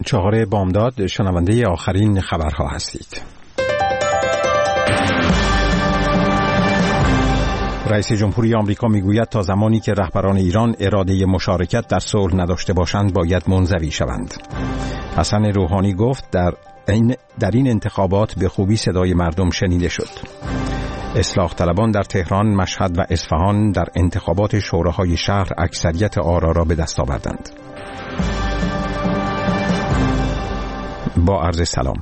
4 بامداد شنونده آخرین خبرها هستید. رئیس جمهوری آمریکا میگوید تا زمانی که رهبران ایران اراده مشارکت در صلح نداشته باشند باید منزوی شوند. حسن روحانی گفت در این انتخابات به خوبی صدای مردم شنیده شد. اصلاح طلبان در تهران، مشهد و اصفهان در انتخابات شوراهای شهر اکثریت آرا را به دست آوردند. با عرض سلام.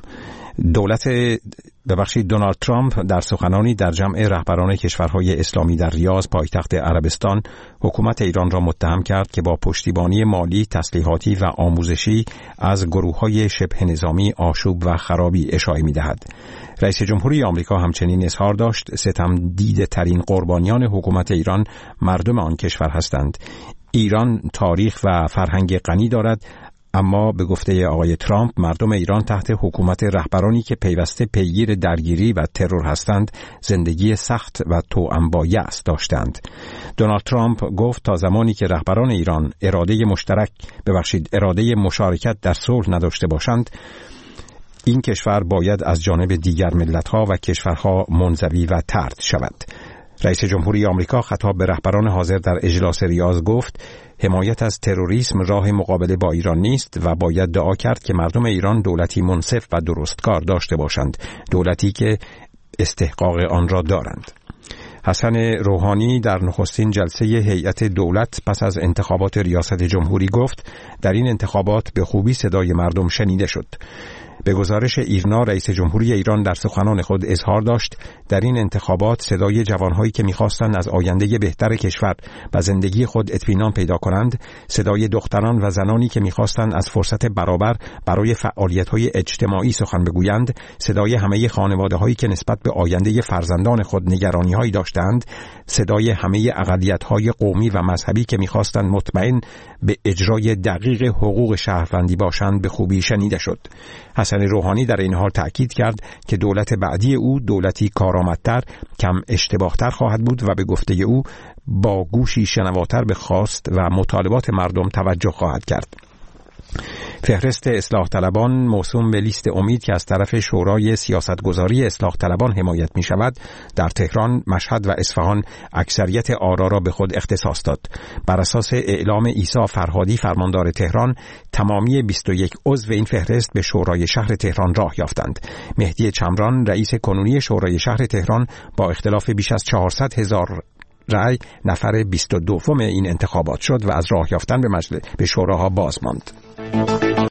دونالد ترامپ در سخنانی در جمع رهبران کشورهای اسلامی در ریاض پایتخت عربستان حکومت ایران را متهم کرد که با پشتیبانی مالی، تسلیحاتی و آموزشی از گروه‌های شبه نظامی آشوب و خرابی اشاعه می‌دهد. رئیس جمهوری آمریکا همچنین اظهار داشت ستم دیده ترین قربانیان حکومت ایران مردم آن کشور هستند. ایران تاریخ و فرهنگ غنی دارد، اما به گفته آقای ترامپ مردم ایران تحت حکومت رهبرانی که پیوسته پیگیر درگیری و ترور هستند زندگی سخت و توأم با یأس داشتند. دونالد ترامپ گفت تا زمانی که رهبران ایران اراده مشارکت در صلح نداشته باشند این کشور باید از جانب دیگر ملت‌ها و کشورها منزوی و طرد شود. رئیس جمهوری آمریکا خطاب به رهبران حاضر در اجلاس ریاض گفت حمایت از تروریسم راه مقابله با ایران نیست و باید دعا کرد که مردم ایران دولتی منصف و درستکار داشته باشند، دولتی که استحقاق آن را دارند. حسن روحانی در نخستین جلسه هیئت دولت پس از انتخابات ریاست جمهوری گفت در این انتخابات به خوبی صدای مردم شنیده شد. به گزارش ایرنا رئیس جمهوری ایران در سخنان خود اظهار داشت در این انتخابات صدای جوانهایی که می‌خواستند از آینده بهتر کشور و زندگی خود اطمینان پیدا کنند، صدای دختران و زنانی که می‌خواستند از فرصت برابر برای فعالیت‌های اجتماعی سخن بگویند، صدای همه خانواده‌هایی که نسبت به آینده فرزندان خود نگرانی‌هایی داشتند، صدای همه اقلیت‌های قومی و مذهبی که می‌خواستند مطمئن به اجرای دقیق حقوق شهروندی باشند به خوبی شنیده شد. حسن روحانی در این حال تأکید کرد که دولت بعدی او دولتی کارآمدتر، کم اشتباهتر خواهد بود و به گفته او با گوشی شنواتر به خواست و مطالبات مردم توجه خواهد کرد. فهرست اصلاح طلبان موسوم به لیست امید که از طرف شورای سیاستگذاری اصلاح طلبان حمایت می شود در تهران، مشهد و اصفهان اکثریت آرا را به خود اختصاص داد. بر اساس اعلام عیسی فرهادی فرماندار تهران تمامی 21 عضو این فهرست به شورای شهر تهران راه یافتند. مهدی چمران رئیس کنونی شورای شهر تهران با اختلاف بیش از 400,000 رأی نفر 22 این انتخابات شد و از راه یافتن به شوراها باز ماند.